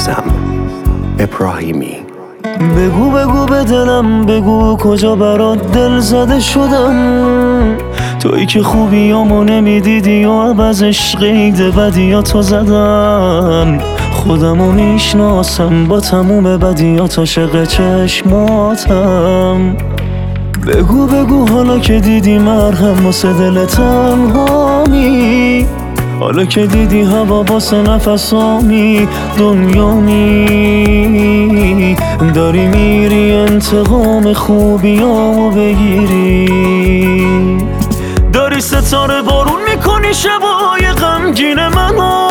رستم ابراهیمی. بگو بگو به دلم، بگو کجا برات دل زده شدم. تویی که خوبیامو نمیدیدی و عوض قید بدیاتو زدم. خودمو میشناسم با تموم بدیات، عاشق چشماتم. بگو بگو حالا که دیدی مرهم واسه دل تنهامی، حالا که دیدی هوا واسه نفسامی دنیامی، داری میری انتقام خوبیامو بگیری. داری ستاره بارون میکنی شبای غمگین منو،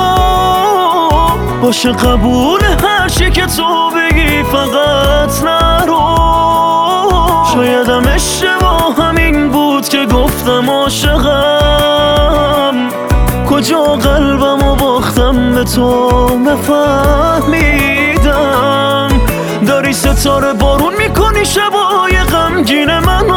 باشه قبول هر چی که تو بگی فقط نرو. شایدم اشتباه همین بود که گفتم عاشقم، کجا قلبمو باختم به تو نفهمیدم. داری ستاره بارون میکنی شبای غمگین منو،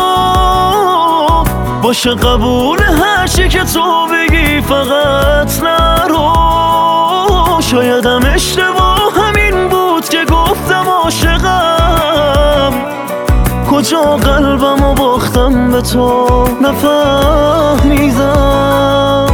باشه قبول هر چی که تو بگی فقط نرو. شایدم اشتباه همین بود که گفتم عاشقم، کجا قلبمو باختم به تو نفهمیدم.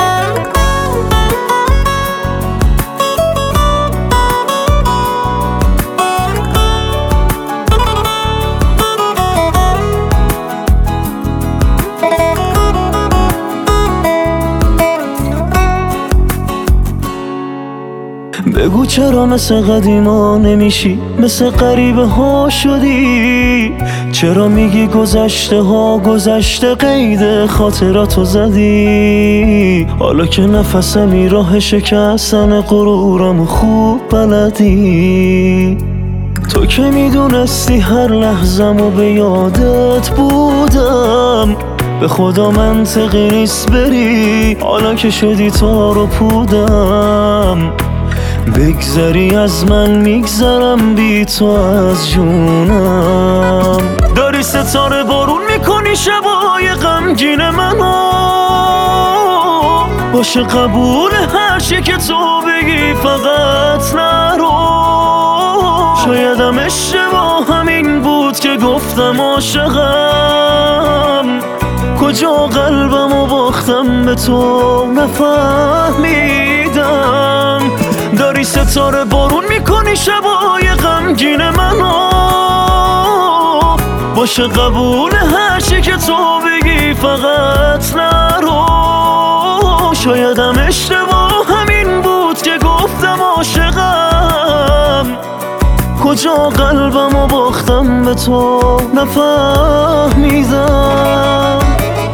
بگو چرا مثل قدیما نمیشی، مثل غریبه ها شدی؟ چرا میگی گذشته ها گذشته، قید خاطراتو زدی؟ حالا که نفسمی راه شکستن غرورم خوب بلدی. تو که میدونستی هر لحظه‌مو به یادت بودم، به خدا منطقی نیست بری حالا که شدی تار و پودم. بگذری از من میگذرم بی تو از جونم. داری ستاره بارون میکنی شبای غمگین منو، باشه قبول هر چی که تو بگی فقط نرو. شایدم اشتباه همین بود که گفتم عاشقم، کجا قلبمو باختم به تو نفهمیدم. داری ستاره بارون میکنی شبای غمگین منو، باشه قبول هر چی که تو بگی فقط نرو. شایدم اشتباه همین بود که گفتم عاشقم، کجا قلبمو باختم به تو نفهمیدم.